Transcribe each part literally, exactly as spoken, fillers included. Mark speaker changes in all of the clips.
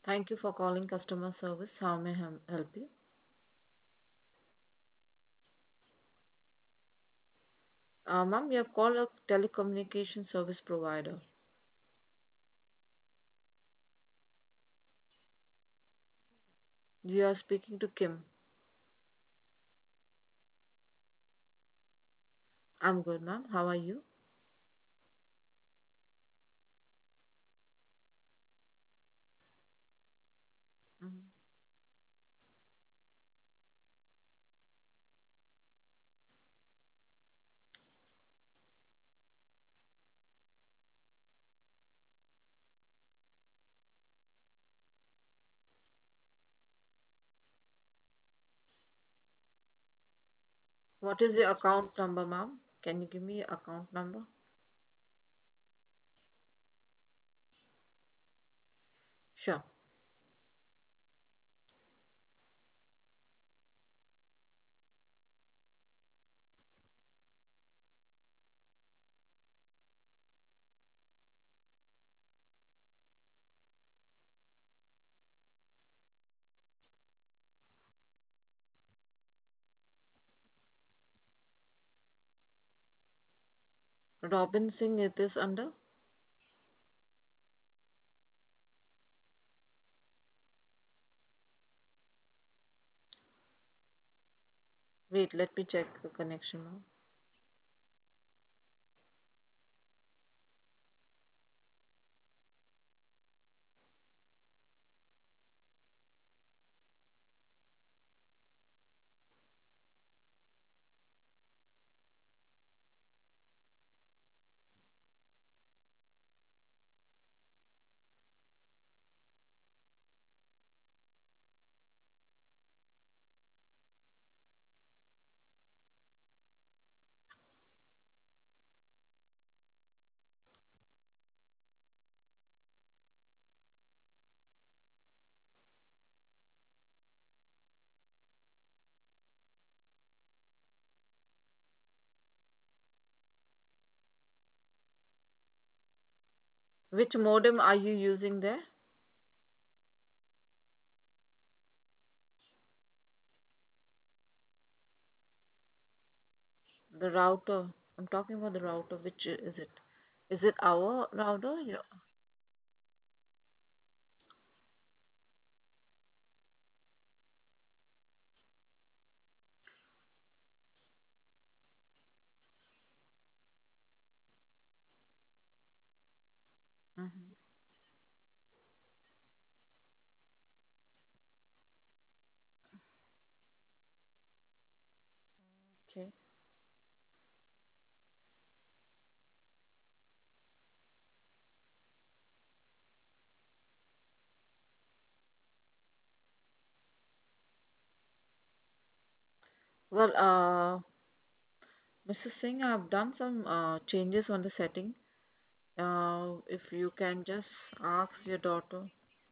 Speaker 1: Thank you for calling customer service. How may I hem- help you? Uh, ma'am, you have called a telecommunication service provider. You are speaking to Kim. I'm good, ma'am. How are you? Mhm. What is your account number, ma'am? Can you give me your account number? Sure. Robin Singh, it is under Wait, let me check the connection, ma'am. Which modem are you using there? The router. I'm talking about the router. Which i- is it? Is it our router? Yeah. Mhm. Okay. Well, uh, missus Singh, I've done some uh, changes on the setting. Uh, if you can just ask your daughter.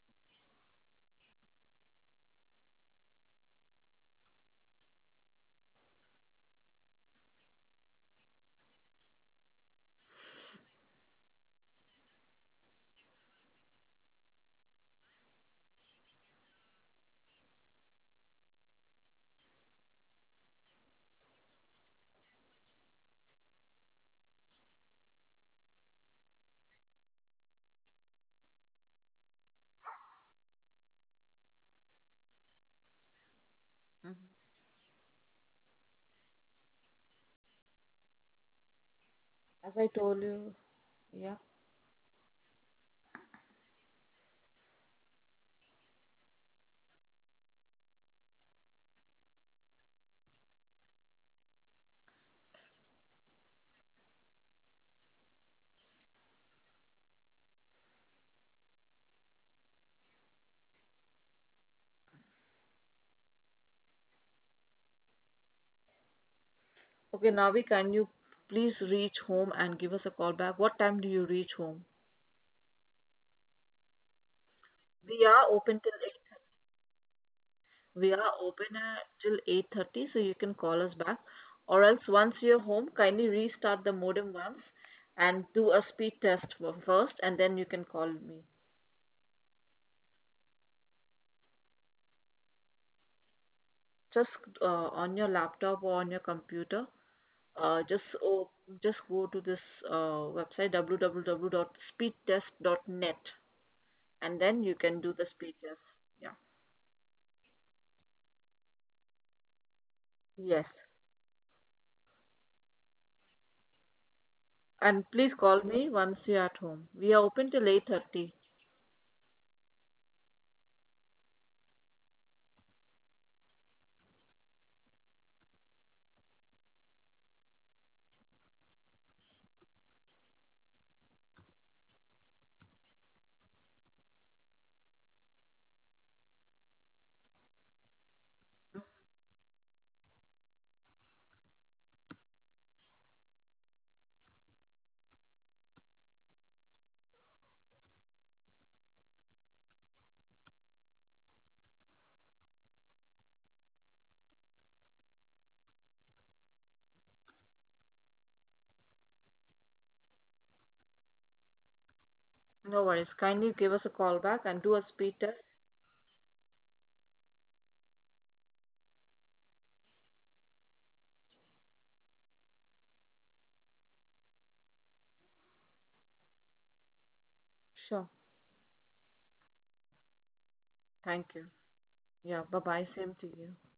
Speaker 1: Mhm. As I told you, yeah. Okay, Navi, can you please reach home and give us a call back? What time do you reach home? We are open till eight. We are open at till eight thirty, so you can call us back. Or else, once you're home, kindly restart the modem once and do a speed test for- first, and then you can call me. just uh, on your laptop or on your computer, uh, just oh, just go to this uh, website w w w dot speed test dot net, and then you can do the speed test. Yeah. Yes. And please call me once you're at home. We are open till eight thirty. No worries. Kindly give us a call back and do a speed test. Sure. Thank you. Yeah. Bye bye. Same to you.